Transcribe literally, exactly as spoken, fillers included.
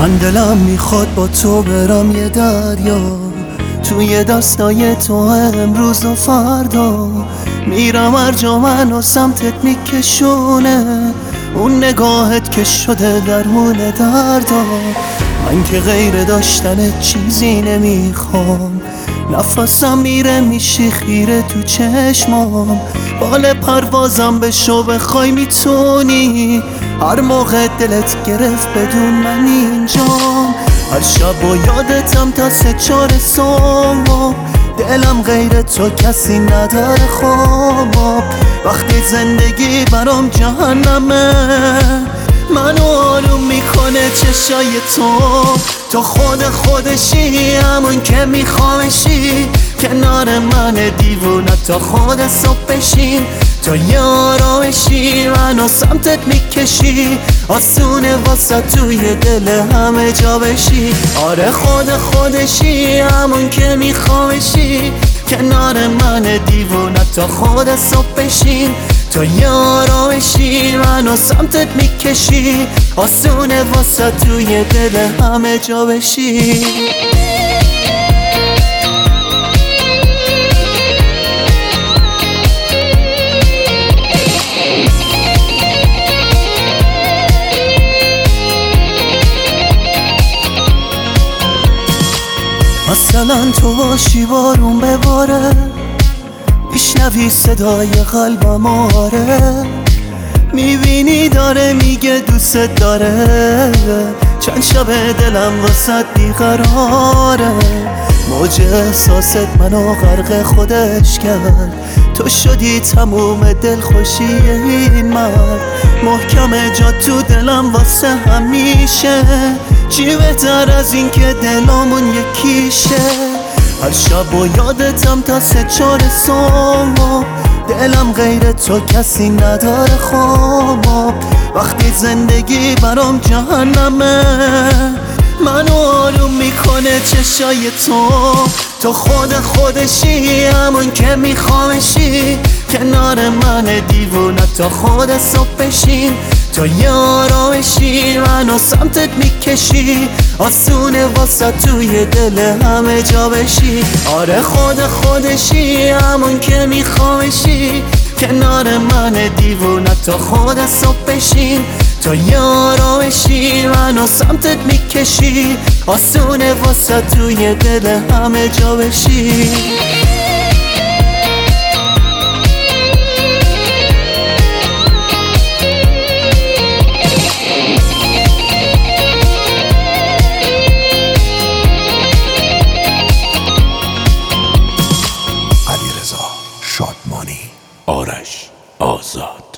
من دلم میخواد با تو برم یه دریا، توی دستای تو امروز و فردا. میرم هر جا منو سمتت میکشونه، اون نگاهت که شده درمون دردا. من که غیر داشتن چیزی نمیخوام، نفسم میره میشی خیره تو چشمام. بال پروازم بشو بخوای میتونی، هر موقع دلت گرفت بدون من اینجام. هر شب و یادتم تا سه چار صبح، دلم غیر تو کسی نداره خواب. وقتی زندگی برام جهنمه، منو آروم میکنه چشای تو. تو خود خودشی، همون که میخوامشی، کنار من دیوونه تا خود صبح بشین. تا یه آرامشی منو سمتت میکشی، آسونه واسه توی دل همه جا بشی. آره خود خودشی، همون که میخوامشی، کنار من دیوونه تا خود صبح بشین. تا یه آرامشی منو سمتت میکشی، آسونه واسه توی دل همه جا بشی. مثلا تو باشی بارون بباره، میشنوی صدای قلبم آره، میبینی داره میگه دوست داره. چند شب دلم واسد بیقراره، موج احساست منو غرق خودش کرد. تو شدی تموم دلخوشی این مرد، محکم جا تو دلم واسه همیشه. چی بهتر از این که دلامون یکیشه. هر شب و یادتم تا سه چار صبح، دلم غیر تو کسی نداره خواب. وقتی زندگی برام جهنمه، منو آروم میکنه چشای تو. تو خود خودشی، همون که میخوامشی، کنار من دیوونه تا خود صبح بشین. تا یه آرامشی منو سمتت میکشی، آسونه واسه توی دل همه جا بشی. آره خود خودشی، همون که میخوامشی، کنار من دیوونه تا خود صبح بشین. تا یه آرامشی منو سمتت میکشی، آسونه واسه توی دل همه جا بشی. شادمانی آرش آزاد.